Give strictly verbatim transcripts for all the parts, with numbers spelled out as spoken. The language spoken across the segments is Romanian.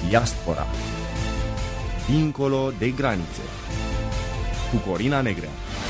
Diaspora. Dincolo de granițe. Cu Corina Negrea.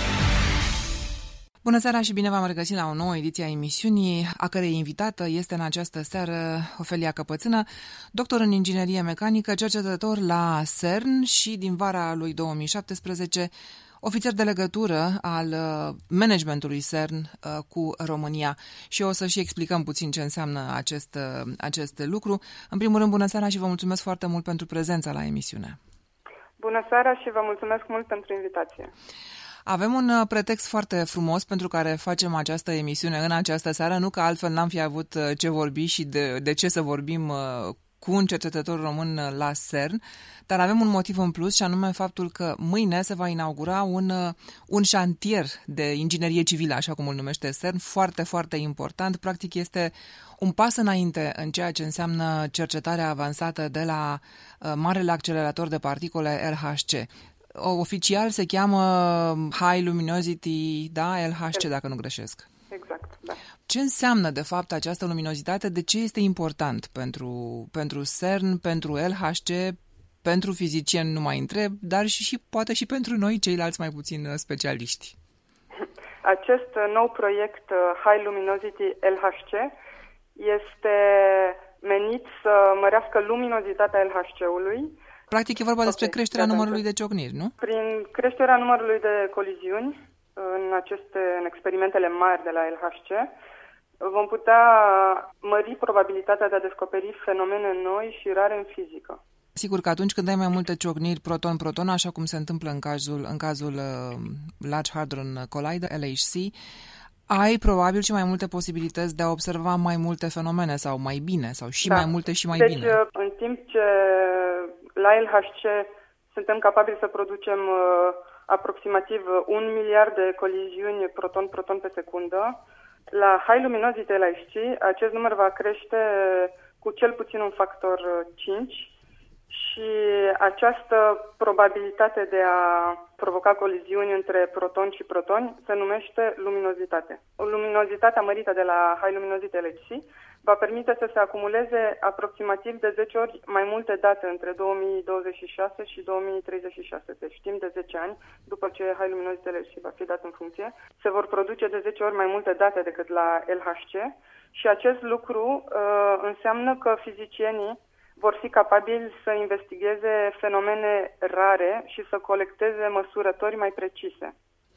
Bună seara și bine v-am regăsit la o nouă ediție a emisiunii, a cărei invitată este în această seară Ofelia Căpățână, doctor în inginerie mecanică, cercetător la CERN și din vara lui două mii șaptesprezece ofițer de legătură al managementului CERN cu România. Și o să și explicăm puțin ce înseamnă acest, acest lucru. În primul rând, bună seara și vă mulțumesc foarte mult pentru prezența la emisiune. Bună seara și vă mulțumesc mult pentru invitație. Avem un pretext foarte frumos pentru care facem această emisiune în această seară, nu că altfel n-am fi avut ce vorbi și de, de ce să vorbim cu un cercetător român la CERN, dar avem un motiv în plus și anume faptul că mâine se va inaugura un, un șantier de inginerie civilă, așa cum îl numește CERN, foarte, foarte important. Practic este un pas înainte în ceea ce înseamnă cercetarea avansată de la Marele Accelerator de Particule L H C. Oficial se cheamă High Luminosity, da, L H C, dacă nu greșesc. Exact, da. Ce înseamnă, de fapt, această luminozitate? De ce este important pentru, pentru CERN, pentru L H C, pentru fizicieni, nu mai întreb, dar și, și poate și pentru noi, ceilalți mai puțin specialiști? Acest nou proiect High Luminosity L H C este menit să mărească luminozitatea L H C-ului. Practic e vorba okay. despre creșterea numărului de ciocniri, nu? Prin creșterea numărului de coliziuni în aceste în experimentele mari de la L H C, vom putea mări probabilitatea de a descoperi fenomene noi și rare în fizică. Sigur că atunci când ai mai multe ciocniri proton-proton, așa cum se întâmplă în cazul, în cazul uh, Large Hadron Collider, L H C, ai probabil și mai multe posibilități de a observa mai multe fenomene sau mai bine, sau și da. mai multe și mai deci, bine. Deci, în timp ce la L H C suntem capabili să producem uh, aproximativ un miliard de coliziuni proton-proton pe secundă, la High Luminosity L H C acest număr va crește cu cel puțin un factor cinci și această probabilitate de a provoca coliziuni între protoni și protoni se numește luminozitate. Luminozitatea mărită de la High Luminosity L H C va permite să se acumuleze aproximativ de zece ori mai multe date între două mii douăzeci și șase și două mii treizeci și șase. Deci timp de zece ani, după ce High Luminosity L H C va fi dat în funcție, se vor produce de zece ori mai multe date decât la L H C și acest lucru uh, înseamnă că fizicienii vor fi capabili să investigheze fenomene rare și să colecteze măsurători mai precise.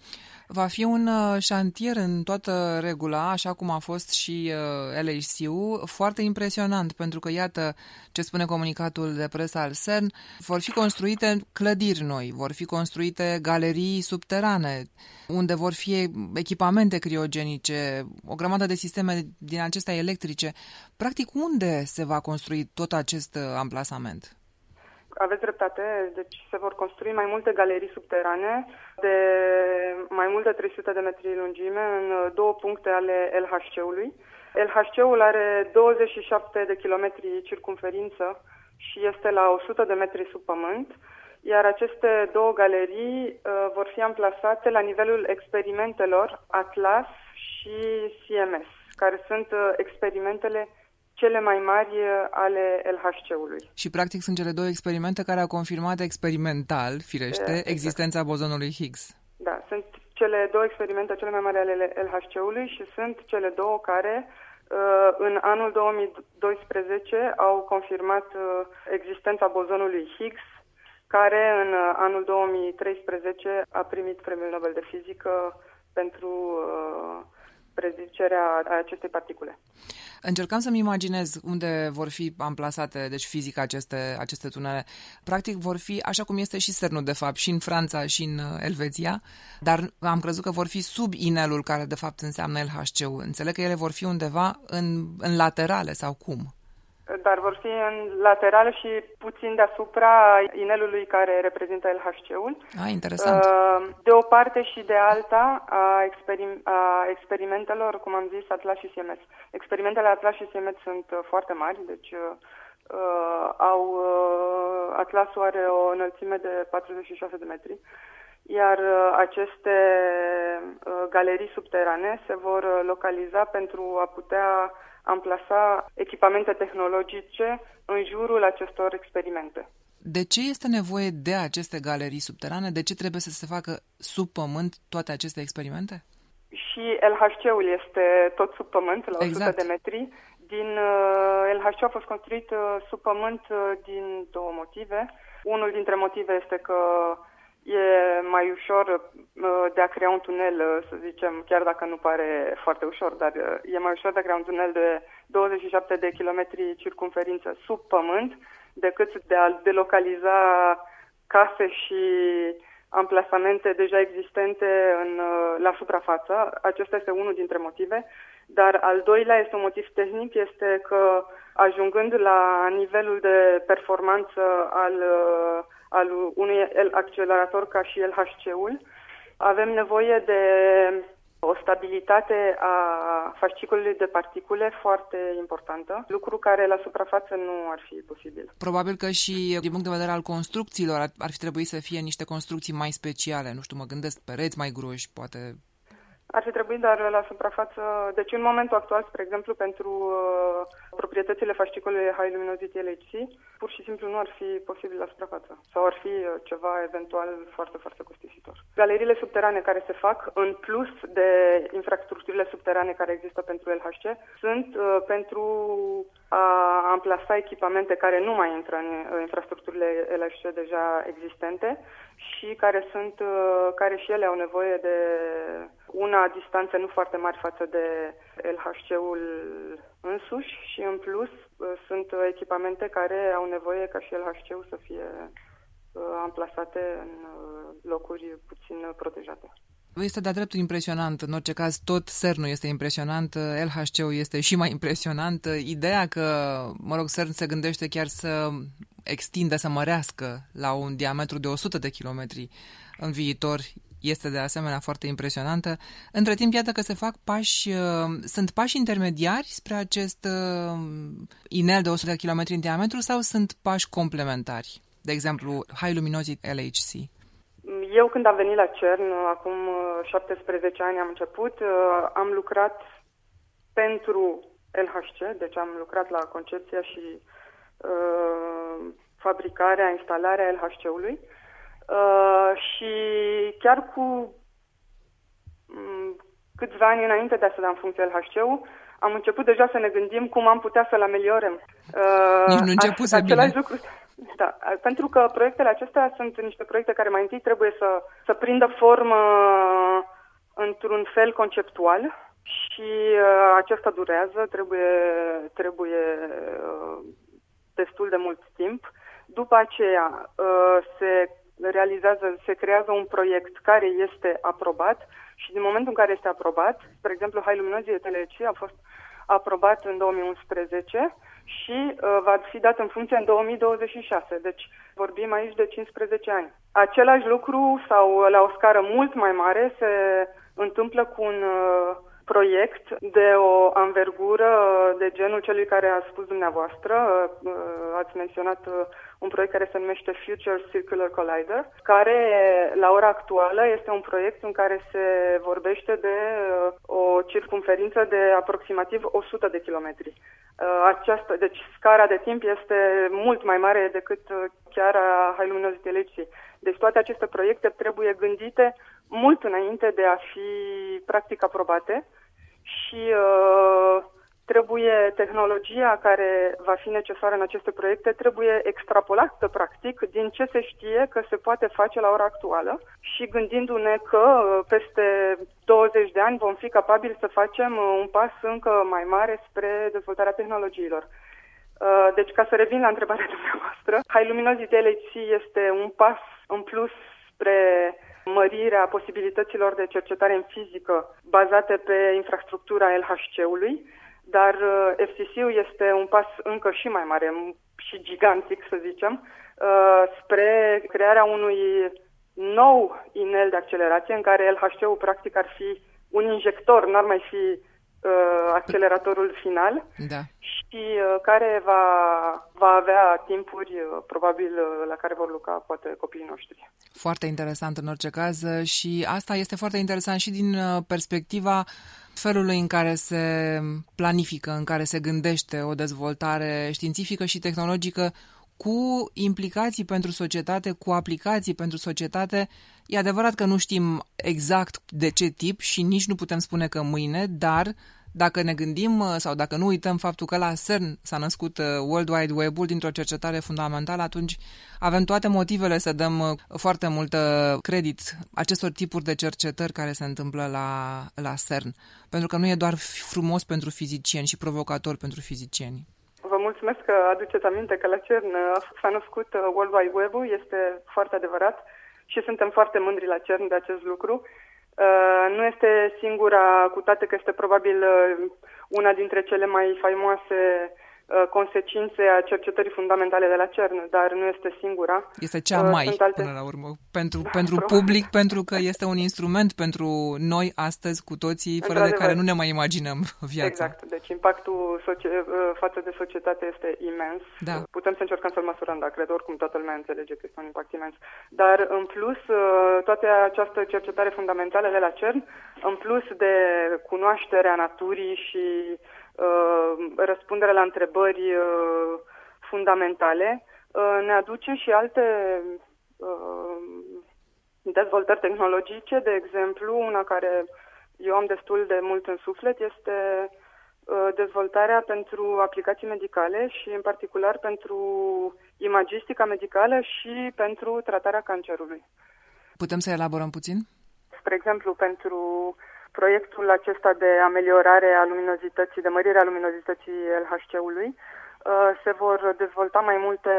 Va fi un șantier în toată regula, așa cum a fost și L H C-ul, foarte impresionant, pentru că, iată, ce spune comunicatul de presă al CERN, vor fi construite clădiri noi, vor fi construite galerii subterane, unde vor fi echipamente criogenice, o grămadă de sisteme din acestea electrice. Practic, unde se va construi tot acest amplasament? Aveți dreptate, deci se vor construi mai multe galerii subterane de mai mult de trei sute de metri lungime în două puncte ale L H C-ului. L H C-ul are douăzeci și șapte de kilometri circumferință și este la o sută de metri sub pământ, iar aceste două galerii uh, vor fi amplasate la nivelul experimentelor ATLAS și C M S, care sunt uh, experimentele cele mai mari ale L H C-ului. Și practic sunt cele două experimente care au confirmat experimental, firește, exact. existența bozonului Higgs. Da, sunt cele două experimente cele mai mari ale L H C-ului și sunt cele două care în anul două mii doisprezece au confirmat existența bozonului Higgs, care în anul două mii treisprezece a primit Premiul Nobel de Fizică pentru prezicerea acestei particule. Încercam să-mi imaginez unde vor fi amplasate, deci fizic, aceste, aceste tunele. Practic vor fi, așa cum este și CERN-ul, de fapt, și în Franța și în Elveția, dar am crezut că vor fi sub inelul care, de fapt, înseamnă L H C-ul. Înțeleg că ele vor fi undeva în, în laterale sau cum? Dar vor fi în laterale și puțin deasupra inelului care reprezintă L H C-ul. Ah, interesant. De o parte și de alta a, experim- a experimentelor, cum am zis, ATLAS și C M S. Experimentele ATLAS și C M S sunt foarte mari, deci uh, au, uh, ATLAS-ul are o înălțime de patruzeci și șase de metri, iar uh, aceste uh, galerii subterane se vor localiza pentru a putea amplasa echipamente tehnologice în jurul acestor experimente. De ce este nevoie de aceste galerii subterane? De ce trebuie să se facă sub pământ toate aceste experimente? Și L H C-ul este tot sub pământ, la exact. o sută de metri. Din uh, L H C a fost construit uh, sub pământ uh, din două motive. Unul dintre motive este că e mai ușor uh, de a crea un tunel, uh, să zicem, chiar dacă nu pare foarte ușor, dar uh, e mai ușor de a crea un tunel de douăzeci și șapte de kilometri circumferință sub pământ decât de a delocaliza case și amplasamente deja existente în, la suprafață. Acesta este unul dintre motive, dar al doilea este un motiv tehnic, este că ajungând la nivelul de performanță al, al unui accelerator ca și L H C-ul, avem nevoie de o stabilitate a fasciculului de particule foarte importantă, lucru care la suprafață nu ar fi posibil. Probabil că și din punct de vedere al construcțiilor ar, ar fi trebuit să fie niște construcții mai speciale, nu știu, mă gândesc pereți mai gruși, poate. Ar fi trebuit, dar la suprafață, deci în momentul actual, spre exemplu, pentru uh, proprietățile fascicolului High Luminosity L H C, pur și simplu nu ar fi posibil la suprafață sau ar fi uh, ceva eventual foarte, foarte costisitor. Galeriile subterane care se fac, în plus de infrastructurile subterane care există pentru L H C, sunt uh, pentru a amplasa echipamente care nu mai intră în uh, infrastructurile L H C deja existente și care sunt, uh, care și ele au nevoie de una distanță nu foarte mari față de L H C-ul însuși și în plus sunt echipamente care au nevoie ca și L H C-ul să fie amplasate în locuri puțin protejate. Este de-a dreptul impresionant. În orice caz, tot CERN-ul este impresionant, L H C-ul este și mai impresionant. Ideea că, mă rog, CERN se gândește chiar să extindă, să mărească la un diametru de o sută de kilometri în viitor este de asemenea foarte impresionantă. Între timp, iată că se fac pași, sunt pași intermediari spre acest inel de o sută de kilometri în diametru sau sunt pași complementari? De exemplu, High Luminosity L H C. Eu când am venit la CERN, acum șaptesprezece ani am început, am lucrat pentru L H C, deci am lucrat la concepția și uh, fabricarea, instalarea L H C-ului. Uh, și chiar cu um, câțiva ani înainte de a se da în funcție L H C-ul, am început deja să ne gândim cum am putea să-l ameliorăm. Uh, Nici nu începuse bine. Lucru, da, pentru că proiectele acestea sunt niște proiecte care mai întâi trebuie să, să prindă formă într-un fel conceptual și uh, acesta durează, trebuie, trebuie uh, destul de mult timp. După aceea uh, se realizează, se creează un proiect care este aprobat și din momentul în care este aprobat, spre exemplu, High Luminosity L H C a fost aprobat în două mii unsprezece și uh, va fi dat în funcție în două mii douăzeci și șase, deci vorbim aici de cincisprezece ani. Același lucru sau la o scară mult mai mare se întâmplă cu un uh, proiect de o anvergură de genul celui care a spus dumneavoastră. Uh, ați menționat uh, un proiect care se numește Future Circular Collider, care la ora actuală este un proiect în care se vorbește de uh, o circumferință de aproximativ o sută de kilometri. Uh, această, deci scara de timp este mult mai mare decât uh, chiar a High Luminosity L H C. Deci toate aceste proiecte trebuie gândite mult înainte de a fi practic aprobate și uh, trebuie tehnologia care va fi necesară în aceste proiecte trebuie extrapolată practic din ce se știe că se poate face la ora actuală și gândindu-ne că peste douăzeci de ani vom fi capabili să facem un pas încă mai mare spre dezvoltarea tehnologiilor. Deci, ca să revin la întrebarea dumneavoastră, High Luminosity L H C este un pas în plus spre mărirea posibilităților de cercetare în fizică bazate pe infrastructura L H C-ului, dar F C C-ul este un pas încă și mai mare și gigantic, să zicem, spre crearea unui nou inel de accelerație în care L H C-ul practic ar fi un injector, n-ar mai fi acceleratorul final, da. Și care va, va avea timpuri probabil la care vor lucra poate copiii noștri. Foarte interesant în orice caz și asta este foarte interesant și din perspectiva felului în care se planifică, în care se gândește o dezvoltare științifică și tehnologică cu implicații pentru societate, cu aplicații pentru societate. E adevărat că nu știm exact de ce tip și nici nu putem spune că mâine, dar dacă ne gândim sau dacă nu uităm faptul că la CERN s-a născut World Wide Web-ul dintr-o cercetare fundamentală, atunci avem toate motivele să dăm foarte mult credit acestor tipuri de cercetări care se întâmplă la, la CERN. Pentru că nu e doar frumos pentru fizicieni și provocator pentru fizicieni. Vă mulțumesc că aduceți aminte că la CERN s-a născut World Wide Web-ul, este foarte adevărat și suntem foarte mândri la CERN de acest lucru. Uh, nu este singura, cu toate că este probabil uh, una dintre cele mai faimoase uh, consecințe a cercetării fundamentale de la CERN, dar nu este singura. Este cea mai, uh, alte... până la urmă, pentru, da, pentru public, pentru că este un instrument pentru noi astăzi cu toții, fără de care nu ne mai imaginăm viața. Exact, deci impactul socie- față de societate este imens. Da. Putem să încercăm să-l măsurăm, dar cred oricum toată lumea înțelege că este un impact imens. Dar în plus, toată această cercetare fundamentală de la CERN, în plus de cunoașterea naturii și uh, răspunderea la întrebări uh, fundamentale, uh, ne aduce și alte uh, dezvoltări tehnologice, de exemplu, una care eu am destul de mult în suflet, este uh, dezvoltarea pentru aplicații medicale și în particular pentru imagistica medicală și pentru tratarea cancerului. Putem să elaborăm puțin? Spre exemplu, pentru proiectul acesta de ameliorare a luminozității, de mărire a luminozității L H C-ului, uh, se vor dezvolta mai multe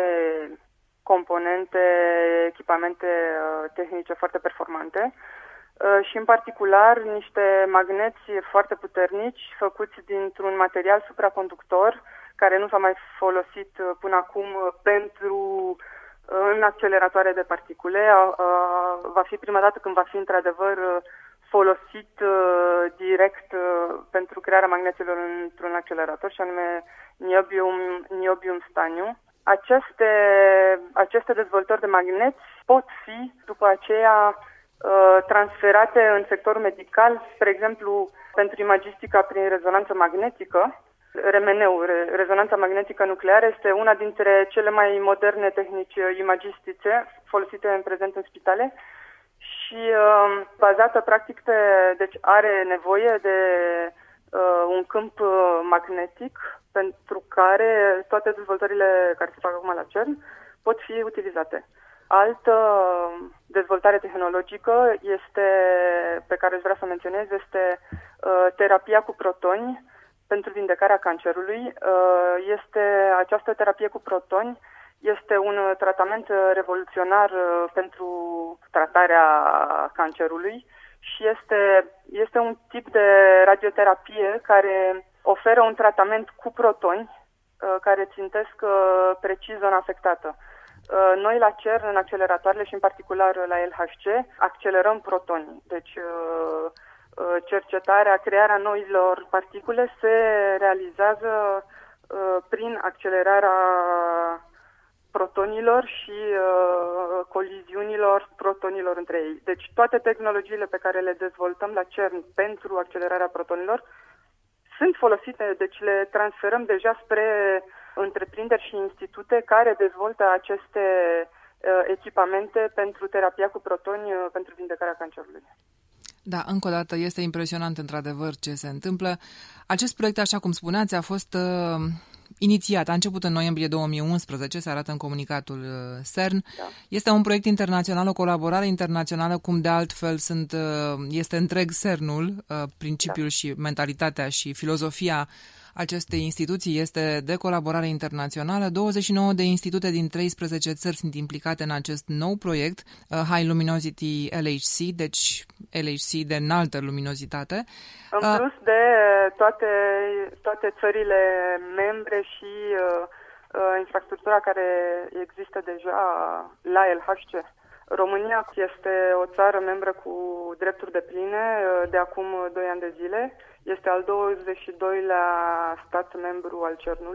componente, echipamente uh, tehnice foarte performante uh, și în particular niște magneți foarte puternici făcuți dintr-un material supraconductor care nu s-a mai folosit uh, până acum uh, pentru uh, în acceleratoare de particule. Uh, uh, va fi prima dată când va fi într-adevăr uh, folosit uh, direct uh, pentru crearea magneților într-un accelerator, și anume niobium, niobium staniu. Aceste, aceste dezvoltări de magneți pot fi după aceea uh, transferate în sectorul medical, spre exemplu pentru imagistica prin rezonanță magnetică. R M N-ul, rezonanța magnetică nucleară, este una dintre cele mai moderne tehnici imagistice folosite în prezent în spitale și uh, bazată practic pe, deci are nevoie de uh, un câmp magnetic pentru care toate dezvoltările care se fac acum la CERN pot fi utilizate. Altă dezvoltare tehnologică este, pe care vreau să menționez, este uh, terapia cu protoni pentru vindecarea cancerului. Uh, este această terapie cu protoni este un tratament revoluționar uh, pentru tratarea cancerului și este, este un tip de radioterapie care oferă un tratament cu protoni uh, care țintesc uh, precis zona afectată. Uh, noi la CERN, în acceleratoarele și în particular la L H C, accelerăm protonii. Deci uh, uh, cercetarea, crearea noilor particule se realizează uh, prin accelerarea protonilor și uh, coliziunilor protonilor între ei. Deci toate tehnologiile pe care le dezvoltăm la CERN pentru accelerarea protonilor sunt folosite, deci le transferăm deja spre întreprinderi și institute care dezvoltă aceste uh, echipamente pentru terapia cu protoni uh, pentru vindecarea cancerului. Da, încă o dată este impresionant într-adevăr ce se întâmplă. Acest proiect, așa cum spuneați, a fost uh, inițiat, a început în noiembrie două mii unsprezece, se arată în comunicatul uh, CERN. Da. Este un proiect internațional, o colaborare internațională, cum de altfel sunt, uh, este întreg CERN-ul, uh, principiul da. și mentalitatea și filozofia acestei instituții este de colaborare internațională. douăzeci și nouă de institute din treisprezece țări sunt implicate în acest nou proiect, High Luminosity L H C, deci L H C de înaltă luminozitate. În plus de toate, toate țările membre și uh, infrastructura care există deja la L H C. România este o țară membră cu drepturi depline de acum doi ani de zile. Este al douăzeci și doilea stat membru al CERN-ului,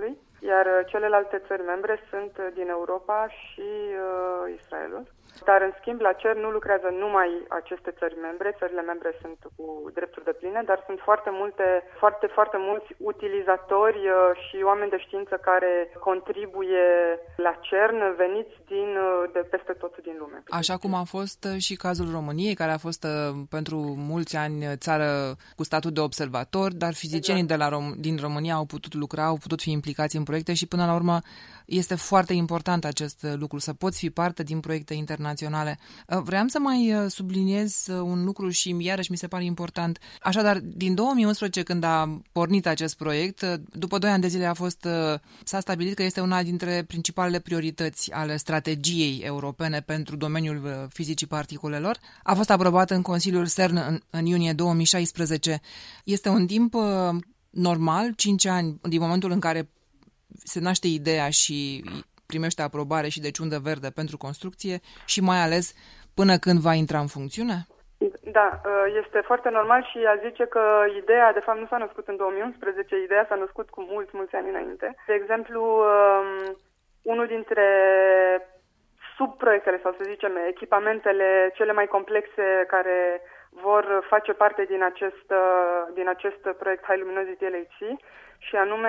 iar celelalte țări membre sunt din Europa și uh, Israelul. Dar, în schimb, la CERN nu lucrează numai aceste țări membre, țările membre sunt cu drepturi depline, dar sunt foarte multe, foarte, foarte mulți utilizatori și oameni de știință care contribuie la CERN, veniți din, de peste tot din lume. Așa cum a fost și cazul României, care a fost pentru mulți ani țară cu statut de observator, dar fizicienii exact. de la Rom- din România au putut lucra, au putut fi implicați în proiecte și, până la urmă, este foarte important acest lucru, să poți fi parte din proiecte internaționale. Vreau să mai subliniez un lucru și iarăși mi se pare important. Așadar, din două mii unsprezece, când a pornit acest proiect, după doi ani de zile a fost, s-a stabilit că este una dintre principalele priorități ale strategiei europene pentru domeniul fizicii particulelor. A fost aprobat în Consiliul CERN în, în iunie două mii șaisprezece. Este un timp normal, cinci ani, din momentul în care se naște ideea și primește aprobare și deci undă verde pentru construcție și mai ales până când va intra în funcțiune? Da, este foarte normal și a zice că ideea, de fapt, nu s-a născut în două mii unsprezece, ideea s-a născut cu mulți, mulți ani înainte. De exemplu, unul dintre subproiectele, sau să zicem, echipamentele cele mai complexe care vor face parte din acest, din acest proiect High Luminosity L H C, și anume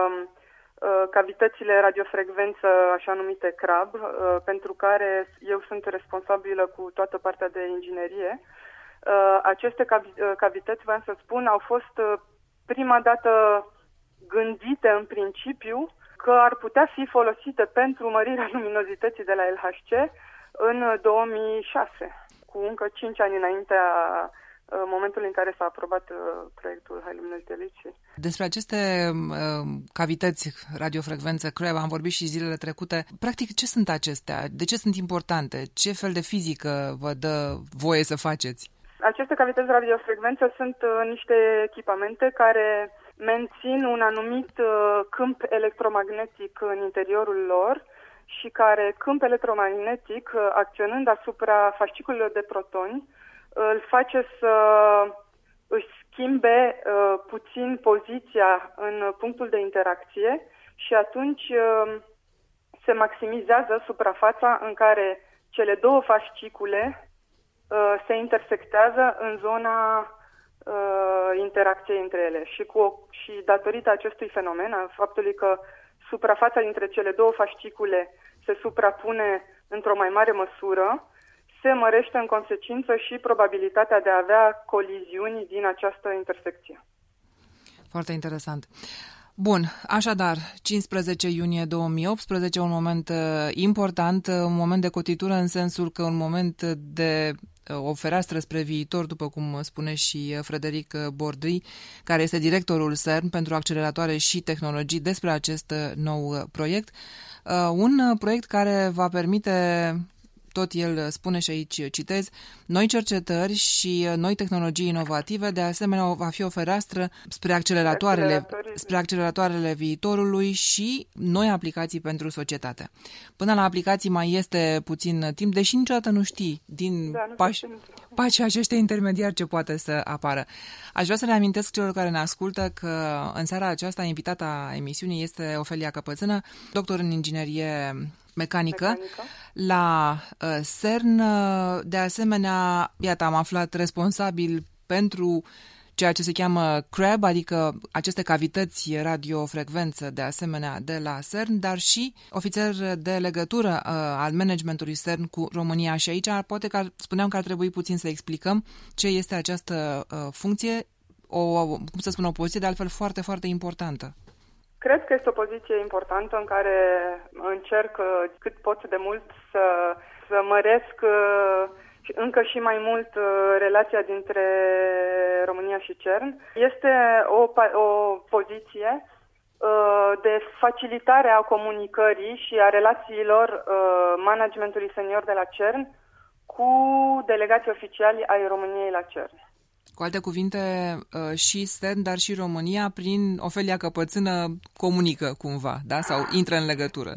cavitățile radiofrecvență, așa numite C R A B, pentru care eu sunt responsabilă cu toată partea de inginerie. Aceste cavități, vreau să spun, au fost prima dată gândite în principiu că ar putea fi folosite pentru mărirea luminozității de la L H C în două mii șase, cu încă cinci ani înaintea momentul în care s-a aprobat proiectul High Luminosity L H C. Despre aceste uh, cavități radiofrecvență C R A B am vorbit și zilele trecute. Practic, ce sunt acestea? De ce sunt importante? Ce fel de fizică vă dă voie să faceți? Aceste cavități radiofrecvență sunt uh, niște echipamente care mențin un anumit uh, câmp electromagnetic în interiorul lor și care câmp electromagnetic, uh, acționând asupra fasciculelor de protoni, îl face să își schimbe uh, puțin poziția în punctul de interacție și atunci uh, se maximizează suprafața în care cele două fascicule uh, se intersectează în zona uh, interacției între ele. Și, cu, și datorită acestui fenomen, a faptului că suprafața dintre cele două fascicule se suprapune într-o mai mare măsură, se mărește în consecință și probabilitatea de a avea coliziuni din această intersecție. Foarte interesant. Bun, așadar, cincisprezece iunie două mii optsprezece, un moment uh, important, un moment de cotitură în sensul că un moment de uh, o fereastră spre viitor, după cum spune și Frederic Bordry, care este directorul CERN pentru acceleratoare și tehnologii, despre acest nou proiect. Uh, un proiect care va permite, tot el spune și aici citez, noi cercetări și noi tehnologii inovative, de asemenea va fi o fereastră spre acceleratoarele, spre acceleratoarele viitorului și noi aplicații pentru societate. Până la aplicații mai este puțin timp, deși niciodată nu știi din da, pași, pașii aceștia intermediari ce poate să apară. Aș vrea să le amintesc celor care ne ascultă că în seara aceasta invitata emisiunii este Ofelia Căpățână, doctor în inginerie mecanică, mecanică. la uh, CERN. De asemenea, iată, am aflat responsabil pentru ceea ce se cheamă C R A B, adică aceste cavități radiofrecvență, de asemenea, de la CERN, dar și ofițer de legătură uh, al managementului CERN cu România. Și aici poate că spuneam că ar trebui puțin să explicăm ce este această uh, funcție, o, cum să spun, o poziție de altfel foarte, foarte importantă. Cred că este o poziție importantă în care încerc cât pot de mult să, să măresc încă și mai mult relația dintre România și CERN. Este o, o poziție de facilitare a comunicării și a relațiilor managementului senior de la CERN cu delegații oficiali ai României la CERN. Cu alte cuvinte, și CERN, dar și România, prin Ofelia Căpățână, comunică cumva, da? Sau intră în legătură?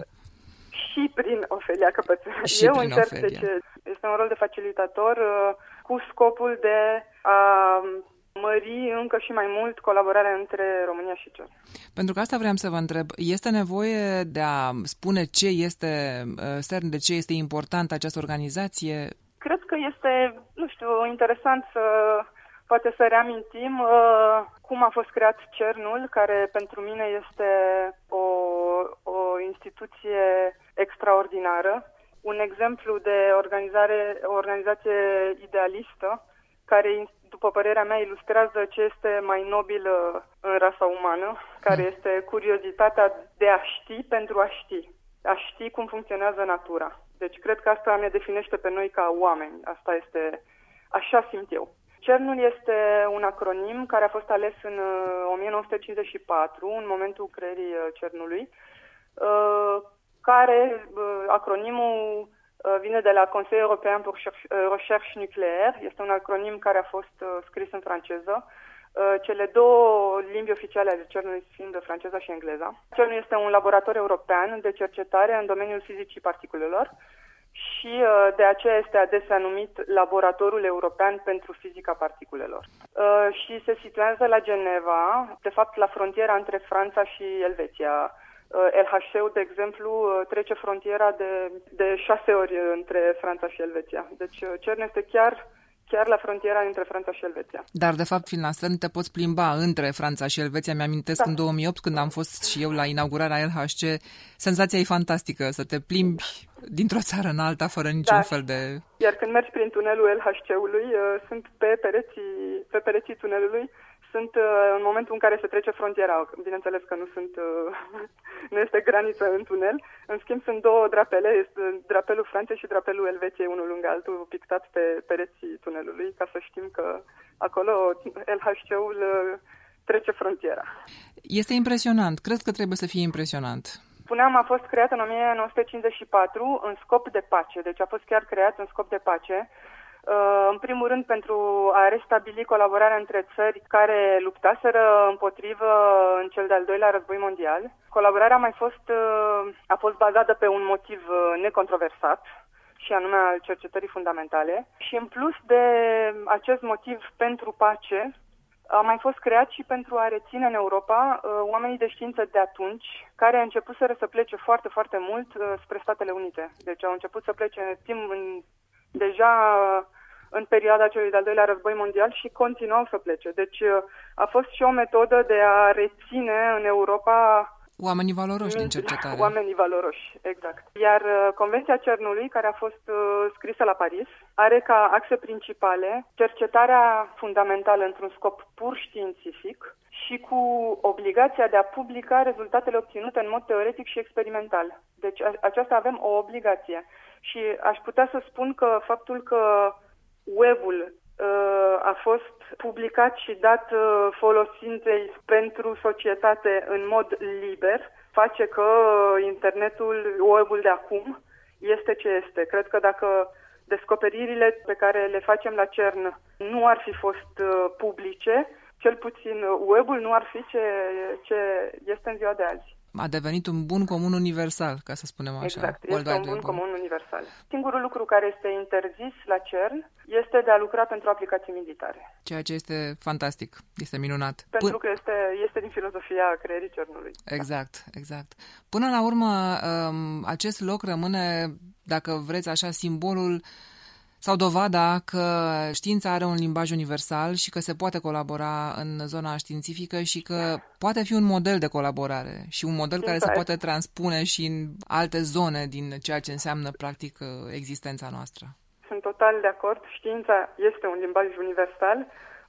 Și prin Ofelia Căpățână. Și Eu prin încerc, Ofelia. Deci, este un rol de facilitator cu scopul de a mări încă și mai mult colaborarea între România și CERN. Pentru că asta vreau să vă întreb. Este nevoie de a spune ce este CERN, de ce este importantă această organizație? Cred că este, nu știu, interesant să poate să reamintim uh, cum a fost creat CERN-ul, care pentru mine este o, o instituție extraordinară, un exemplu de organizare, o organizație idealistă, care, după părerea mea, ilustrează ce este mai nobil în rasa umană, care este curiozitatea de a ști pentru a ști, a ști cum funcționează natura. Deci cred că asta ne definește pe noi ca oameni, asta este, așa simt eu. CERN-ul este un acronim care a fost ales în o mie nouă sute cincizeci și patru, în momentul creării CERN-ului, care, acronimul vine de la Consiliul European pour Recherche Nucléaire, este un acronim care a fost scris în franceză, cele două limbi oficiale ale CERN-ului fiind franceza și engleza. CERN este un laborator european de cercetare în domeniul fizicii particulelor și de aceea este adesea numit Laboratorul European pentru Fizica Particulelor. Și se situează la Geneva, de fapt la frontiera între Franța și Elveția. L H C-ul, de exemplu, trece frontiera de, de șase ori între Franța și Elveția. Deci CERN este chiar, chiar la frontiera între Franța și Elveția. Dar, de fapt, fiind la CERN, te poți plimba între Franța și Elveția. Mi-amintesc da. În două mii opt, când am fost și eu la inaugurarea L H C, senzația e fantastică, să te plimbi dintr-o țară în alta, fără niciun da. fel de... Iar când mergi prin tunelul L H C-ului, sunt pe pereții, pe pereții tunelului, sunt în momentul în care se trece frontiera. Bineînțeles că nu sunt, nu este graniță în tunel. În schimb, sunt două drapele, este drapelul Franței și drapelul Elveției, unul lângă altul, pictat pe pereții tunelului, ca să știm că acolo L H C-ul trece frontiera. Este impresionant. Cred că trebuie să fie impresionant. Spuneam, a fost creat în o mie nouă sute cincizeci și patru în scop de pace. Deci a fost chiar creat în scop de pace. În primul rând pentru a restabili colaborarea între țări care luptaseră împotrivă în cel de-al doilea război mondial. Colaborarea a mai fost, a fost bazată pe un motiv necontroversat, și anume al cercetării fundamentale. Și în plus de acest motiv pentru pace, a mai fost creat și pentru a reține în Europa oamenii de știință de atunci, care au început să plece foarte, foarte mult spre Statele Unite. Deci au început să plece în timp în deja în perioada celui de-al doilea război mondial și continuau să plece. Deci a fost și o metodă de a reține în Europa oamenii valoroși din cercetare. Oamenii valoroși, exact. Iar Convenția CERN-ului, care a fost scrisă la Paris, are ca axe principale cercetarea fundamentală într-un scop pur științific și cu obligația de a publica rezultatele obținute în mod teoretic și experimental. Deci aceasta avem o obligație. Și aș putea să spun că faptul că web-ul uh, a fost publicat și dat uh, folosinței pentru societate în mod liber face că internetul, web-ul de acum este ce este. Cred că dacă descoperirile pe care le facem la CERN nu ar fi fost uh, publice, cel puțin web-ul nu ar fi ce, ce este în ziua de azi. A devenit un bun comun universal, ca să spunem așa. Exact, este un bun comun universal. Singurul lucru care este interzis la CERN este de a lucra pentru aplicații militare. Ceea ce este fantastic, este minunat. Pentru P- că este, este din filozofia creierii CERN-ului. Exact, exact. Până la urmă, acest loc rămâne, dacă vreți așa, simbolul sau dovada că știința are un limbaj universal și că se poate colabora în zona științifică și că poate fi un model de colaborare și un model care se poate transpune și în alte zone din ceea ce înseamnă practic existența noastră. Sunt total de acord. Știința este un limbaj universal.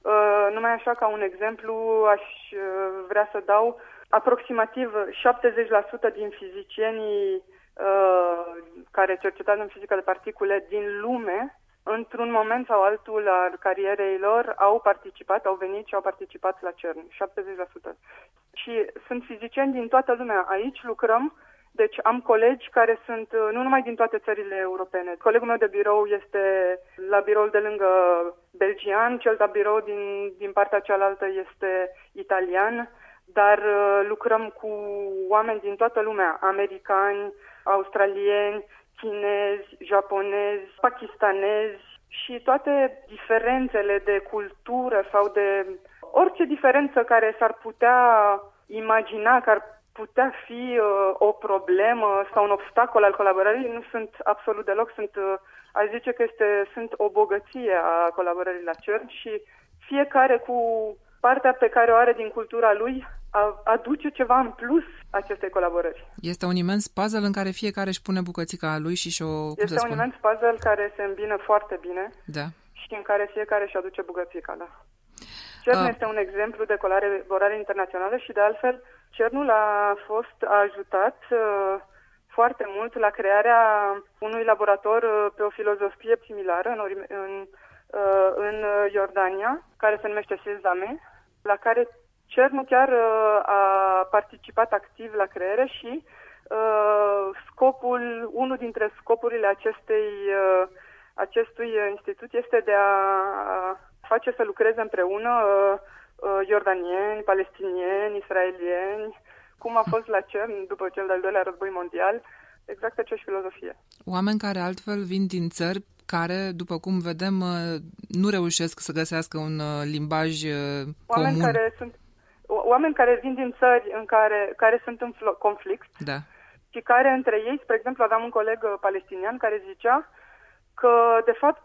Numai așa, ca un exemplu, aș vrea să dau aproximativ șaptezeci la sută din fizicienii care cercetează în fizică de particule din lume, într-un moment sau altul al carierei lor, au participat, au venit și au participat la CERN, șaptezeci la sută. Și sunt fizicieni din toată lumea. Aici lucrăm, deci am colegi care sunt nu numai din toate țările europene. Colegul meu de birou este la biroul de lângă belgian, cel de birou din, din partea cealaltă este italian, dar lucrăm cu oameni din toată lumea, americani, australieni, chinezi, japonezi, pakistanezi și toate diferențele de cultură sau de orice diferență care s-ar putea imagina că ar putea fi uh, o problemă sau un obstacol al colaborării, nu sunt absolut deloc. Sunt, uh, aș zice că este, sunt o bogăție a colaborării la CERN și fiecare cu partea pe care o are din cultura lui a, aduce ceva în plus acestei colaborări. Este un imens puzzle în care fiecare își pune bucățica a lui și și-o... Este un imens puzzle care se îmbină foarte bine, da, și în care fiecare își aduce bucățica, da. CERN uh. este un exemplu de colaborare internațională și, de altfel, CERN-ul a fost a ajutat uh, foarte mult la crearea unui laborator uh, pe o filozofie similară în, în, uh, în Iordania, care se numește Sezame, la care CERN chiar uh, a participat activ la creare și uh, scopul, unul dintre scopurile acestei, uh, acestui institut este de a face să lucreze împreună uh, uh, iordanieni, palestinieni, israelieni, cum a fost la CERN după cel de-al doilea război mondial, exact aceeași filozofie. Oameni care altfel vin din țări care, după cum vedem, nu reușesc să găsească un limbaj comun. Oameni care sunt oameni care vin din țări în care, care sunt în conflict, da, și care între ei, spre exemplu, aveam un coleg palestinian care zicea că, de fapt,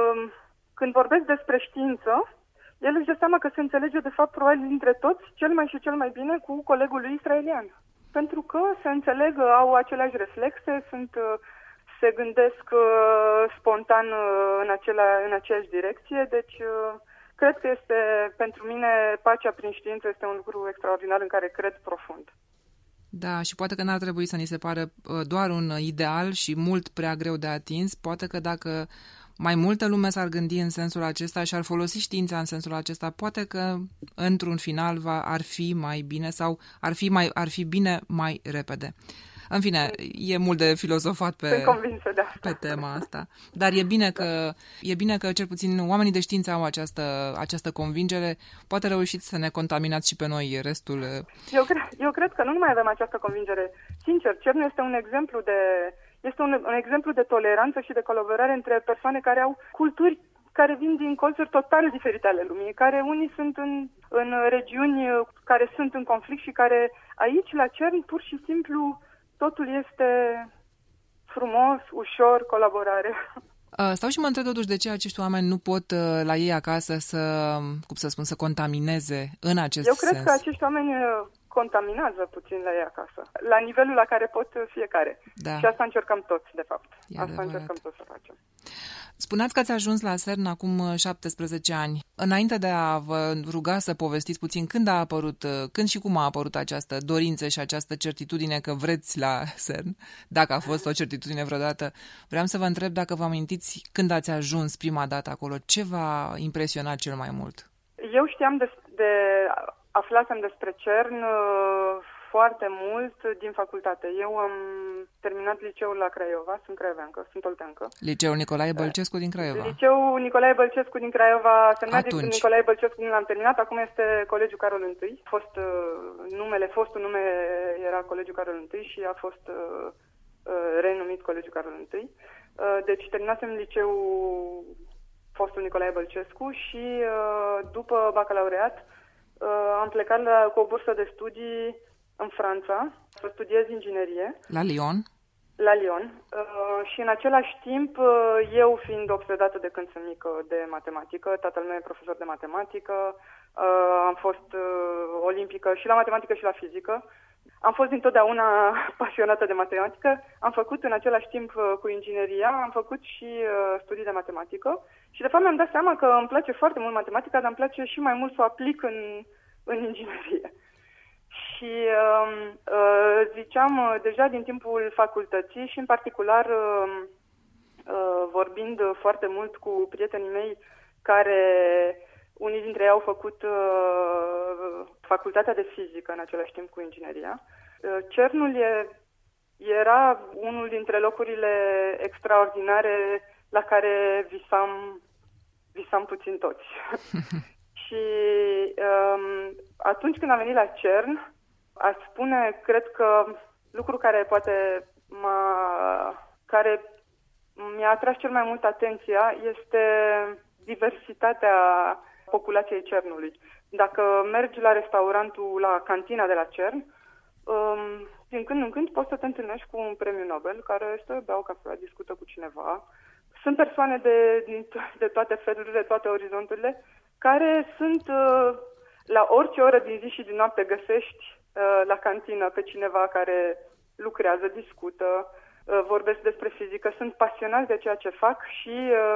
când vorbesc despre știință, el își dă seama că se înțelege, de fapt, probabil dintre toți, cel mai și cel mai bine cu colegul lui israelian. Pentru că se înțeleg, au aceleași reflexe, sunt, se gândesc spontan în, acela, în aceeași direcție, deci cred că este, pentru mine, pacea prin știință este un lucru extraordinar în care cred profund. Da, și poate că n-ar trebui să ni se pare doar un ideal și mult prea greu de atins, poate că dacă mai multă lume s-ar gândi în sensul acesta și ar folosi știința în sensul acesta, poate că într-un final va, ar fi mai bine sau ar fi, mai, ar fi bine mai repede. În fine, e mult de filozofat pe, Sunt convinsă de asta. pe tema asta. Dar e bine că, e bine că cel puțin oamenii de știință au această, această convingere. Poate reușiți să ne contaminați și pe noi restul. Eu cred, eu cred că nu numai avem această convingere. Sincer, CERN este un exemplu de, este un, un exemplu de toleranță și de colaborare între persoane care au culturi care vin din colțuri total diferite ale lumii, care unii sunt în, în regiuni care sunt în conflict și care aici, la CERN, pur și simplu, totul este frumos, ușor, colaborare. Stau și mă întreb totuși de ce acești oameni nu pot la ei acasă să, cum să spun, să contamineze în acest Eu sens. cred că acești oameni contaminează puțin la ei acasă, la nivelul la care pot fiecare. Da. Și asta încercăm toți, de fapt. E asta adevărat. încercăm toți să facem. Spuneați că ați ajuns la CERN acum șaptesprezece ani. Înainte de a vă ruga să povestiți puțin când a apărut, când și cum a apărut această dorință și această certitudine că vreți la CERN, dacă a fost o certitudine vreodată, vreau să vă întreb dacă vă amintiți când ați ajuns prima dată acolo, ce v-a impresionat cel mai mult? Eu știam de, de aflasem despre CERN foarte mult din facultate. Eu am terminat liceul la Craiova, sunt craioveancă, sunt olteancă. Liceul Nicolae Bălcescu din Craiova. Liceul Nicolae Bălcescu din Craiova, se numește Atunci. Nicolae Bălcescu, nu l-am terminat, acum este Colegiul Carol I. Fost, uh, numele, fostul nume era Colegiul Carol I și a fost uh, renumit Colegiul Carol I. Uh, deci terminasem liceul fostul Nicolae Bălcescu și uh, după bacalaureat uh, am plecat la, cu o bursă de studii în Franța, să studiez inginerie. La Lyon? La Lyon. Uh, și în același timp, uh, eu fiind obsedată de când sunt mică de matematică, tatăl meu e profesor de matematică, uh, am fost uh, olimpică și la matematică și la fizică. Am fost dintotdeauna pasionată de matematică. Am făcut în același timp uh, cu ingineria, am făcut și uh, studii de matematică și de fapt mi-am dat seama că îmi place foarte mult matematica, dar îmi place și mai mult să o aplic în, în inginerie. Și uh, uh, ziceam uh, deja din timpul facultății și în particular uh, uh, vorbind foarte mult cu prietenii mei care unii dintre ei au făcut uh, facultatea de fizică în același timp cu ingineria. Uh, CERN-ul e, era unul dintre locurile extraordinare la care visam, visam puțin toți. Și um, atunci când am venit la CERN, aș spune, cred că lucru care poate m-a, care mi-a atras cel mai mult atenția este diversitatea populației CERN-ului. Dacă mergi la restaurantul, la cantina de la CERN, din când în când poți să te întâlnești cu un premiu Nobel care stă, bea o cafea, discută cu cineva. Sunt persoane de, de toate felurile, de toate orizonturile, care sunt, la orice oră din zi și din noapte găsești la cantină pe cineva care lucrează, discută, vorbesc despre fizică, sunt pasionați de ceea ce fac și,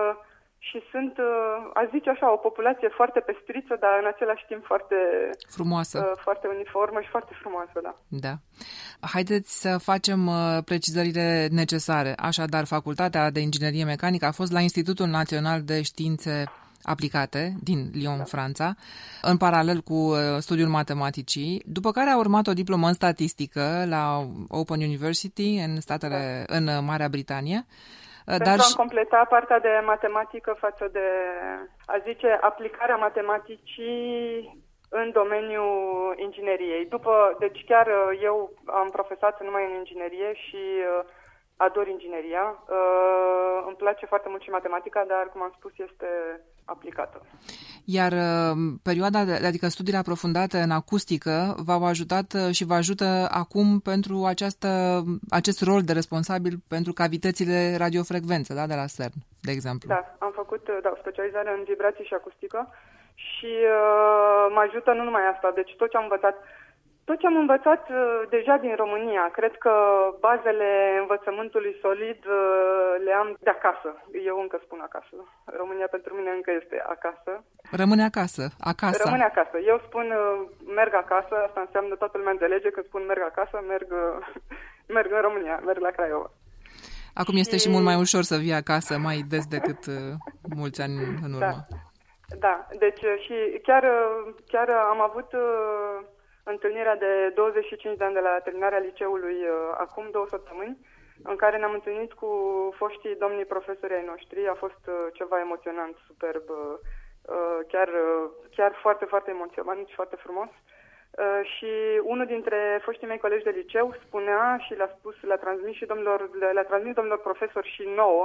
și sunt, aș zice așa, o populație foarte pestriță, dar în același timp foarte frumoasă, foarte uniformă și foarte frumoasă, da. Da. Haideți să facem precizările necesare. Așadar, Facultatea de Inginerie Mecanică a fost la Institutul Național de Științe Aplicate din Lyon, da. Franța, în paralel cu studiul matematicii, după care a urmat o diplomă în statistică la Open University în statele, da. în Marea Britanie. Pentru Dar... a completa partea de matematică față de, a zice, aplicarea matematicii în domeniul ingineriei. După, deci chiar eu am profesat numai în inginerie și ador ingineria. Uh, îmi place foarte mult și matematica, dar, cum am spus, este aplicată. Iar uh, perioada, adică studiile aprofundate în acustică v-au ajutat și vă ajută acum pentru această, acest rol de responsabil pentru cavitățile radiofrecvențe, da, de la CERN, de exemplu. Da, am făcut da, o specializare în vibrații și acustică și uh, mă ajută nu numai asta, deci tot ce am învățat Tot ce am învățat uh, deja din România, cred că bazele învățământului solid uh, le am de acasă. Eu încă spun acasă. România pentru mine încă este acasă. Rămâne acasă, acasă. Rămâne acasă. Eu spun uh, merg acasă, asta înseamnă toată lumea înțelege că spun merg acasă, merg, uh, merg în România, merg la Craiova. Acum este și... și mult mai ușor să vii acasă mai des decât uh, mulți ani în urmă. Da, da. Deci și chiar, chiar am avut... Uh, întâlnirea de douăzeci și cinci de ani de la terminarea liceului uh, acum două săptămâni, în care ne-am întâlnit cu foștii domnii profesori ai noștri. A fost uh, ceva emoționant, superb, uh, chiar, uh, chiar foarte, foarte emoționant și foarte frumos. Uh, și unul dintre foștii mei colegi de liceu spunea și le-a spus, le-a transmis și domnilor, le-a transmis domnilor profesori și nouă,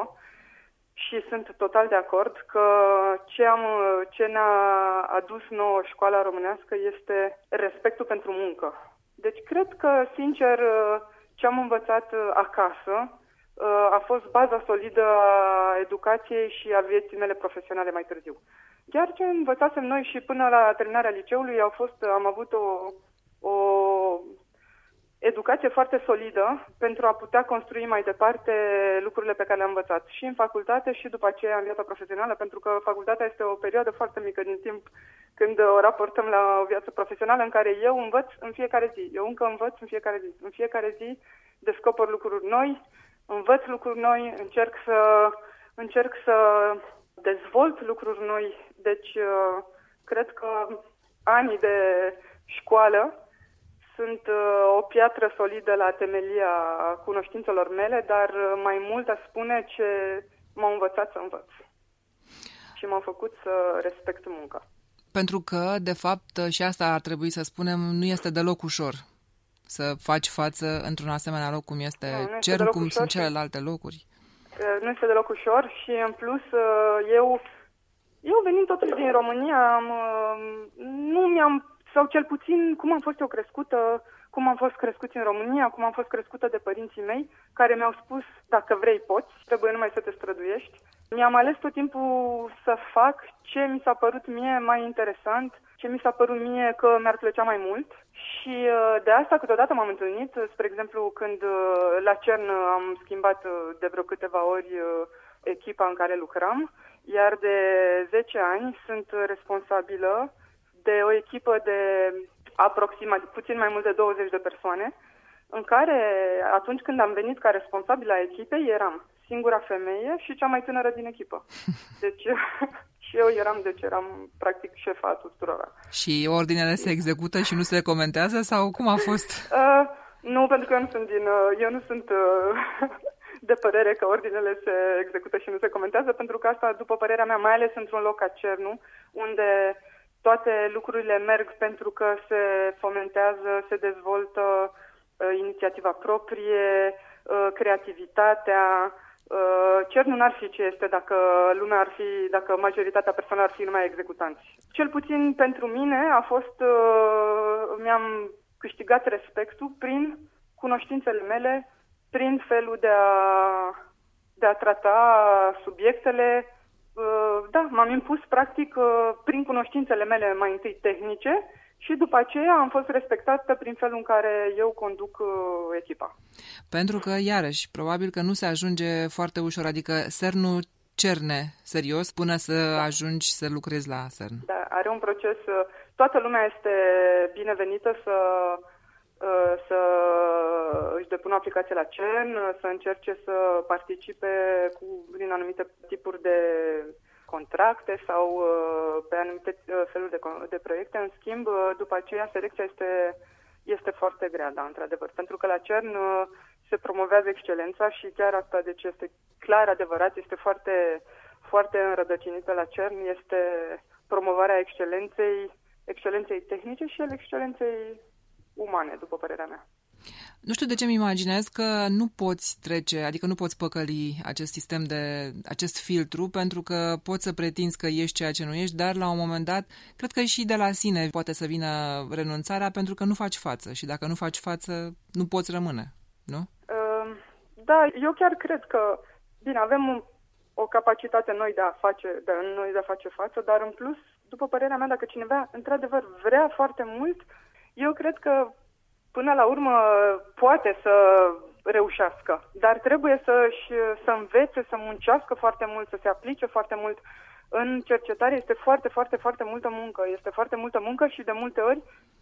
și sunt total de acord că ce, am, ce ne-a adus nouă școala românească este respectul pentru muncă. Deci cred că, sincer, ce am învățat acasă a fost baza solidă a educației și a vieții mele profesionale mai târziu. Chiar ce învățasem noi și până la terminarea liceului au fost, am avut o, o educație foarte solidă pentru a putea construi mai departe lucrurile pe care le-am învățat și în facultate și după aceea în viața profesională, pentru că facultatea este o perioadă foarte mică din timp când o raportăm la o viață profesională în care eu învăț în fiecare zi. Eu încă învăț în fiecare zi. În fiecare zi descoper lucruri noi, învăț lucruri noi, încerc să, încerc să dezvolt lucruri noi. Deci, cred că anii de școală sunt uh, o piatră solidă la temelia cunoștințelor mele, dar uh, mai mult aș spune ce m-au învățat să învăț. Și m-au făcut să respect munca. Pentru că, de fapt, și asta ar trebui să spunem, nu este deloc ușor să faci față într-un asemenea loc cum este CERN, cum sunt celelalte locuri. Uh, nu este deloc ușor și, în plus, uh, eu, eu venind totuși din România, am, uh, nu mi-am sau cel puțin cum am fost eu crescută, cum am fost crescuți în România, cum am fost crescută de părinții mei, care mi-au spus, dacă vrei poți, trebuie numai să te străduiești. Mi-am ales tot timpul să fac ce mi s-a părut mie mai interesant, ce mi s-a părut mie că mi-ar plăcea mai mult. Și de asta câteodată m-am întâlnit, spre exemplu, când la CERN am schimbat de vreo câteva ori echipa în care lucram, iar de zece ani sunt responsabilă de o echipă de aproximativ puțin mai mult de douăzeci de persoane, în care atunci când am venit ca responsabilă a echipei, eram singura femeie și cea mai tânără din echipă. Deci și eu eram, deci eram practic șefa tuturora. Și ordinele se execută și nu se comentează sau cum a fost? Uh, nu, pentru că eu nu sunt din, uh, eu nu sunt uh, de părere că ordinele se execută și nu se comentează, pentru că asta, după părerea mea, mai ales într-un loc ca CERN-ul, unde toate lucrurile merg pentru că se fomentează, se dezvoltă uh, inițiativa proprie, uh, creativitatea, CERN-ul n-ar fi ce este dacă lumea ar fi, dacă majoritatea persoanelor ar fi numai executanți. Cel puțin pentru mine a fost, mi-am câștigat respectul prin cunoștințele mele, prin felul de a, de a trata subiectele. Da, m-am impus practic prin cunoștințele mele mai întâi tehnice și după aceea am fost respectată prin felul în care eu conduc echipa. Pentru că, iarăși, probabil că nu se ajunge foarte ușor, adică CERN-ul cerne serios până să da. ajungi să lucrezi la CERN. Da, are un proces, toată lumea este binevenită să, să își depună aplicație la CERN, să încerce să participe cu, prin anumite tipuri de contracte sau pe anumite feluri de, de proiecte. În schimb, după aceea, selecția este, este foarte grea, da, într-adevăr. Pentru că la CERN se promovează excelența și chiar asta, deci este clar adevărat, este foarte, foarte înrădăcinită la CERN, este promovarea excelenței, excelenței tehnice și al excelenței umane, după părerea mea. Nu știu de ce îmi imaginez că nu poți trece, adică nu poți păcăli acest sistem de, acest filtru, pentru că poți să pretinzi că ești ceea ce nu ești, dar la un moment dat, cred că și de la sine poate să vină renunțarea pentru că nu faci față și dacă nu faci față, nu poți rămâne, nu? Da, eu chiar cred că, bine, avem o capacitate noi de a face, de, noi de a face față, dar în plus, după părerea mea, dacă cineva într-adevăr vrea foarte mult, eu cred că până la urmă poate să reușească, dar trebuie să-și, să învețe, să muncească foarte mult, să se aplice foarte mult. În cercetare este foarte, foarte, foarte multă muncă. Este foarte multă muncă și de multe ori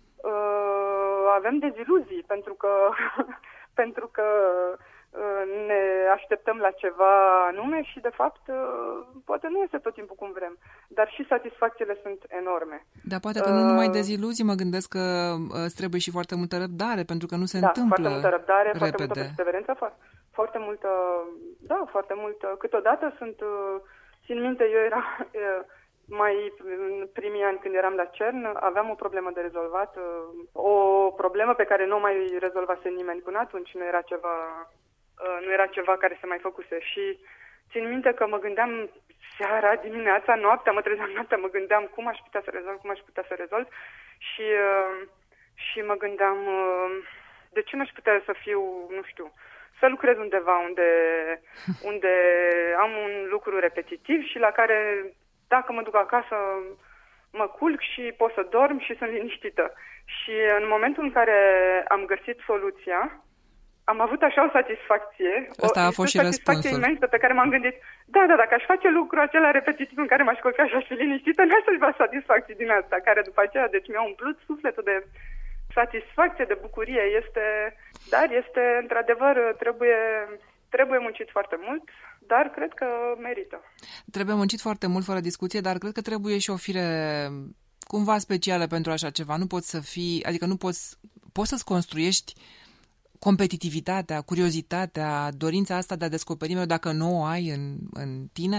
uh, avem deziluzii pentru că, pentru că uh, ne așteptăm la ceva anume și de fapt uh, poate nu este tot timpul cum vrem, dar și satisfacțiile sunt enorme. Dar poate că uh, nu numai deziluzii, mă gândesc că îți trebuie și foarte multă răbdare, pentru că nu se da, întâmplă foarte multă răbdare, repede. Foarte multă perseverență, foarte, foarte multă, da, foarte multă. Câteodată sunt, țin minte, eu era mai în primii ani când eram la CERN, aveam o problemă de rezolvat, o problemă pe care nu mai rezolvase nimeni până atunci, nu era ceva, nu era ceva care se mai făcuse și țin minte că mă gândeam seara, dimineața, noaptea, mă trezeam noaptea, mă gândeam cum aș putea să rezolv, cum aș putea să rezolv și, și mă gândeam de ce n-aș putea să fiu, nu știu, să lucrez undeva unde, unde am un lucru repetitiv și la care, dacă mă duc acasă, mă culc și pot să dorm și sunt liniștită. Și în momentul în care am găsit soluția, am avut așa o satisfacție, Asta o, a fost și satisfacție răspunsul. imensă pe care m-am gândit, da, da, dacă aș face lucrul acela repetitiv în care m-aș culca și aș fi liniștită, n-aș să-și vrea satisfacții din asta, care după aceea, deci mi-a umplut sufletul de satisfacție, de bucurie. Este, dar este, într-adevăr, trebuie, trebuie muncit foarte mult, dar cred că merită. Trebuie muncit foarte mult, fără discuție, dar cred că trebuie și o fire cumva specială pentru așa ceva. Nu poți să fii, adică nu poți, poți să-ți construiești competitivitatea, curiozitatea, dorința asta de a descoperi mereu dacă nu o ai în, în tine?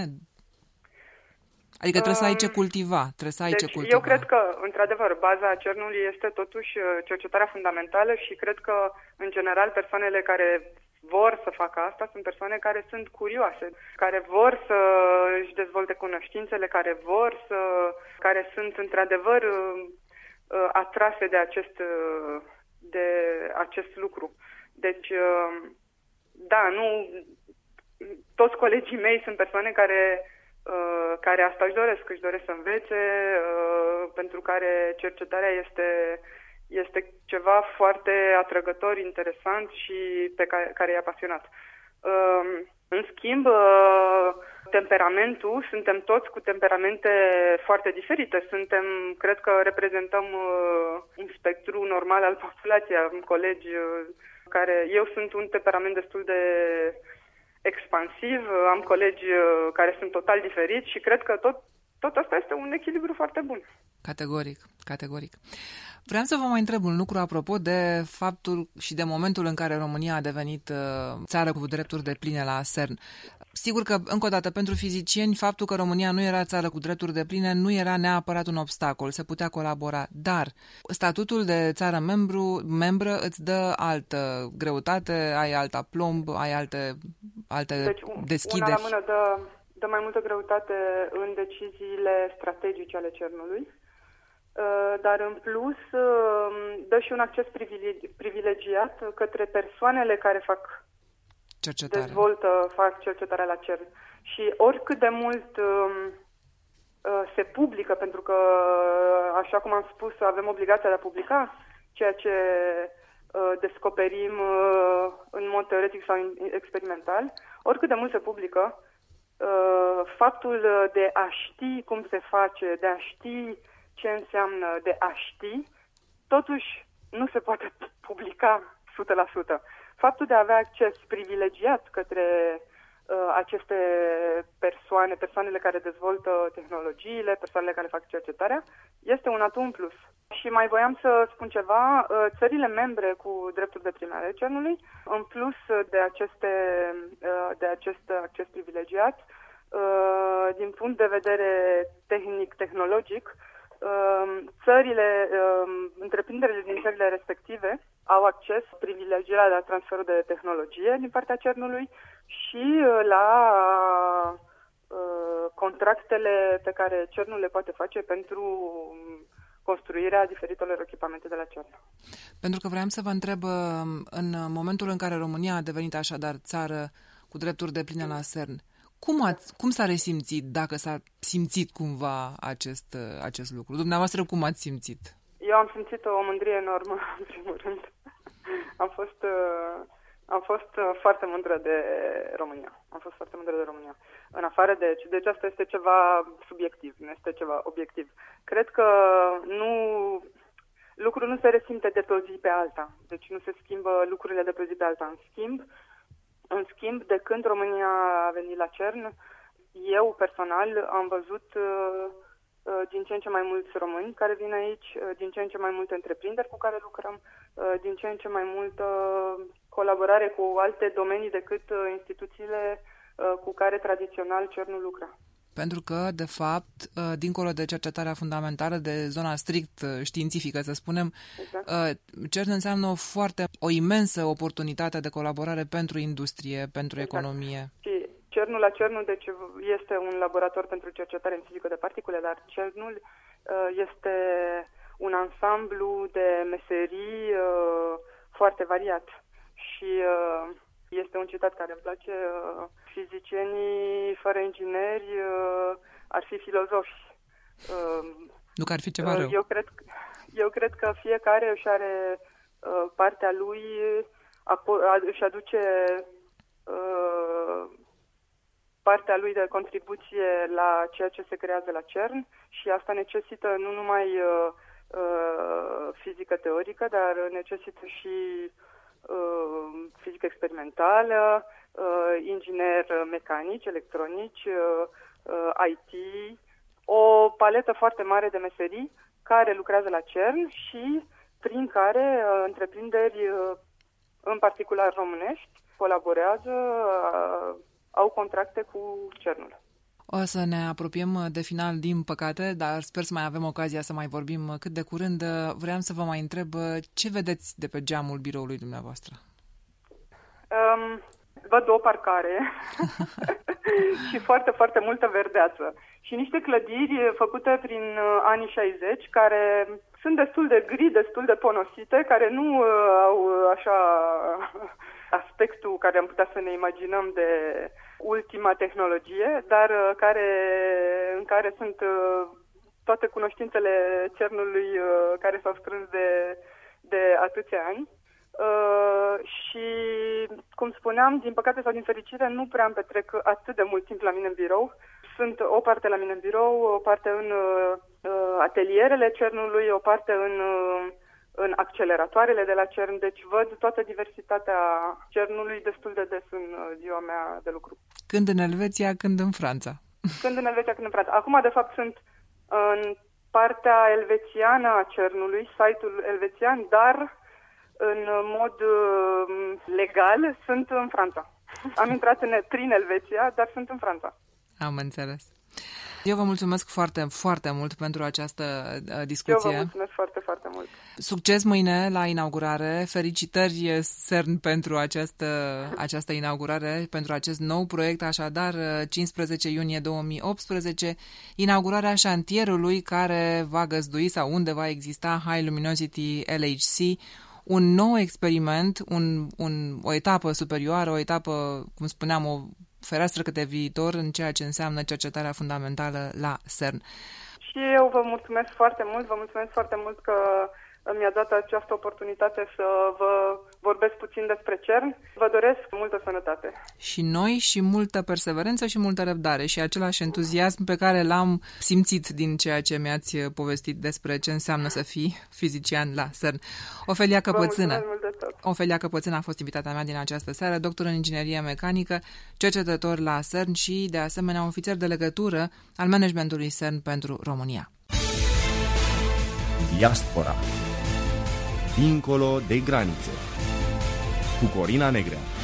Adică trebuie să ai ce cultiva, trebuie să ai deci, ce cultiva. Eu cred că, într-adevăr, baza CERN-ului este totuși cercetarea fundamentală și cred că, în general, persoanele care vor să facă asta sunt persoane care sunt curioase, care vor să își dezvolte cunoștințele, care vor să, care sunt, într-adevăr, atrase de acest, de acest lucru. Deci, da, nu, toți colegii mei sunt persoane care care asta își doresc, își doresc să învețe, pentru care cercetarea este, este ceva foarte atrăgător, interesant și pe care, care e apasionat. În schimb, temperamentul, suntem toți cu temperamente foarte diferite. Suntem, cred că reprezentăm un spectru normal al populației. Am colegi care, eu sunt un temperament destul de expansiv, am colegi care sunt total diferiți și cred că tot, tot asta este un echilibru foarte bun. Categoric, categoric. Vreau să vă mai întreb un lucru apropo de faptul și de momentul în care România a devenit țară cu drepturi depline la CERN. Sigur că, încă o dată, pentru fizicieni, faptul că România nu era țară cu drepturi depline nu era neapărat un obstacol, se putea colabora, dar statutul de țară membru, membră îți dă altă greutate, ai alt aplomb, ai alte alte deci, deschideri? Una la mână dă, dă mai multă greutate în deciziile strategice ale CERN-ului, dar în plus dă și un acces privilegiat către persoanele care fac cercetare. dezvoltă, fac cercetarea la CERN. Și oricât de mult se publică, pentru că, așa cum am spus, avem obligația de a publica ceea ce descoperim în mod teoretic sau experimental, oricât de mult se publică, faptul de a ști cum se face, de a ști ce înseamnă de a ști, totuși nu se poate publica o sută la sută. Faptul de a avea acces privilegiat către uh, aceste persoane, persoanele care dezvoltă tehnologiile, persoanele care fac cercetarea, este un atu în plus. Și mai voiam să spun ceva, uh, țările membre cu drepturi de pline ale CERN-ului, în plus de, aceste, uh, de acest acces privilegiat, uh, din punct de vedere tehnic-tehnologic, țările, întreprinderile din țările respective au acces privilegiat la transferul de tehnologie din partea CERN-ului și la contractele pe care CERN-ul le poate face pentru construirea diferitelor echipamente de la CERN. Pentru că vreau să vă întreb, în momentul în care România a devenit așadar țară cu drepturi de pline la CERN, Cum, ați, cum s-a resimțit, dacă s-a simțit cumva acest, acest lucru? Dumneavoastră, cum ați simțit? Eu am simțit o mândrie enormă, în primul rând. Am fost, am fost foarte mândră de România. Am fost foarte mândră de România. În afară de... Deci asta este ceva subiectiv, nu este ceva obiectiv. Cred că nu... lucrul nu se resimte de pe o zi pe alta. Deci nu se schimbă lucrurile de pe o zi pe alta. În schimb, În schimb, de când România a venit la CERN, eu personal am văzut uh, uh, din ce în ce mai mulți români care vin aici, uh, din ce în ce mai multe întreprinderi cu care lucrăm, uh, din ce în ce mai multă colaborare cu alte domenii decât uh, instituțiile uh, cu care tradițional CERN-ul lucra. Pentru că, de fapt, dincolo de cercetarea fundamentală, de zona strict științifică, să spunem, exact. CERN înseamnă o foarte, o imensă oportunitate de colaborare pentru industrie, pentru exact. economie. Și CERN-ul la CERN-ul deci, este un laborator pentru cercetare în fizică de particule, dar CERN-ul este un ansamblu de meserii foarte variat. Și este un citat care îmi place, fizicienii fără ingineri ar fi filozofi. Nu că ar fi ceva rău. Eu cred, eu cred că fiecare își are partea lui, își aduce partea lui de contribuție la ceea ce se creează la CERN și asta necesită nu numai fizică teorică, dar necesită și fizică experimentală, ingineri mecanici, electronici, I T, o paletă foarte mare de meserii care lucrează la CERN și prin care întreprinderi, în particular românești, colaborează, au contracte cu CERN-ul. O să ne apropiem de final, din păcate, dar sper să mai avem ocazia să mai vorbim cât de curând. Vreau să vă mai întreb ce vedeți de pe geamul biroului dumneavoastră? Um, văd o parcare și foarte, foarte multă verdeață. Și niște clădiri făcute prin anii șaizeci, care sunt destul de gri, destul de ponosite, care nu au așa aspectul care am putea să ne imaginăm de ultima tehnologie, dar care, în care sunt toate cunoștințele CERN-ului care s-au strâns de, de atâția ani. Uh, și, cum spuneam, din păcate sau din fericire, nu prea îmi petrec atât de mult timp la mine în birou. Sunt o parte la mine în birou, o parte în uh, atelierele CERN-ului, o parte în, uh, în acceleratoarele de la CERN, deci văd toată diversitatea CERN-ului destul de des în ziua mea de lucru. Când în Elveția, când în Franța. Când în Elveția, când în Franța. Acum, de fapt, sunt în partea elvețiană a CERN-ului, site-ul elvețian, dar în mod uh, legal sunt în Franța. Am intrat în, prin Elveția, dar sunt în Franța. Am înțeles. Eu vă mulțumesc foarte, foarte mult pentru această uh, discuție. Eu vă mulțumesc foarte, foarte mult. Succes mâine la inaugurare. Felicitări CERN pentru această, această inaugurare, pentru acest nou proiect. Așadar, cincisprezece iunie două mii optsprezece, inaugurarea șantierului care va găzdui sau unde va exista High Luminosity L H C, un nou experiment, un, un, o etapă superioară, o etapă, cum spuneam, o fereastră către viitor în ceea ce înseamnă cercetarea fundamentală la CERN. Și eu vă mulțumesc foarte mult, vă mulțumesc foarte mult că mi-a dat această oportunitate să vă vorbesc puțin despre CERN. Vă doresc multă sănătate. Și noi și multă perseverență și multă răbdare și același entuziasm pe care l-am simțit din ceea ce mi-ați povestit despre ce înseamnă să fii fizician la CERN. Ofelia Căpățână. Ofelia Căpățână a fost invitata mea din această seară, doctor în inginerie mecanică, cercetător la CERN și, de asemenea, ofițer de legătură al managementului CERN pentru România. Diaspora. Dincolo de granițe. Cu Corina Negrea.